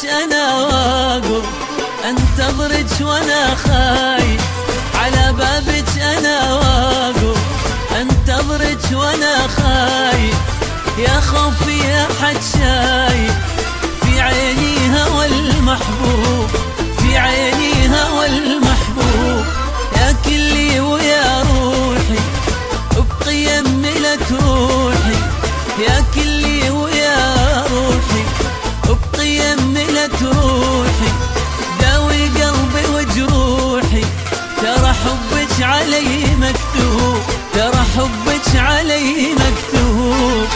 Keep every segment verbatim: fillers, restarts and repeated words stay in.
انا واقف انتظرك وانا خايف، على بابك انا واقف انتظرك وانا خايف، يا خوفي يا حد شايف في عيني هوى المحبوب، في عيني هوى المحبوب، يا كلي ويا روحي ابقي يملت روحي، يا كلي ويا روحي ابقي يملت روحي، داوي قلبي وجروحي، ترى حبك علي مكتوب، ترى حبك علي مكتوب.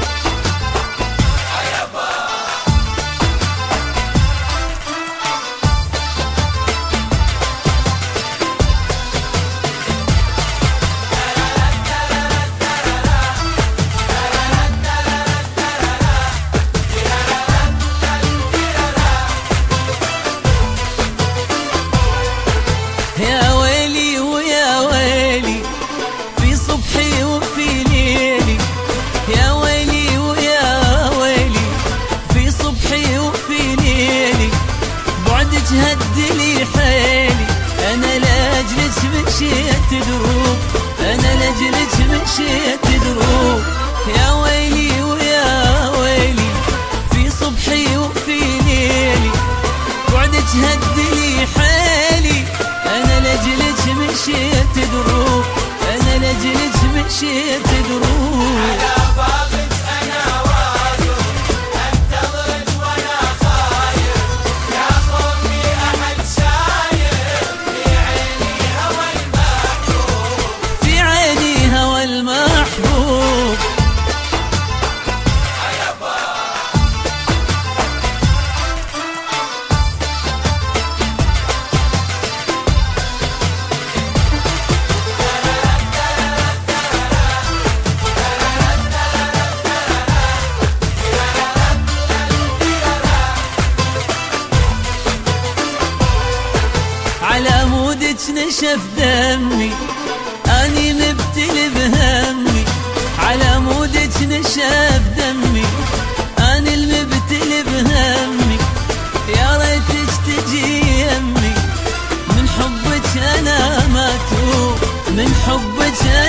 يا ويلي ويا ويلي في صبحي وفي ليلي، يا ويلي ويا ويلي في صبحي وفي ليلي، بعدك هدلي حيلي، أنا لأجلك مشيت دروب، أنا لأجلك مشيت دروب، يا ويلي ويا ويلي في صبحي وفي ليلي، بعدك هدلي حيلي، أنا لأجلك مشيت دروب، أنا لأجلك مشيت دروب. على بابك أنا واقف أنتظرك وأنا خايف، يا خوفي أحد شايف في عيني هوى المحبوب، في عيني هوى المحبوب. على مودك نشف دمي أني مبتلي بهمي، على مودك نشف دمي أني المبتلي بهمي، يا ريتك تجي يمي من حبك أنا ما توب، من حبك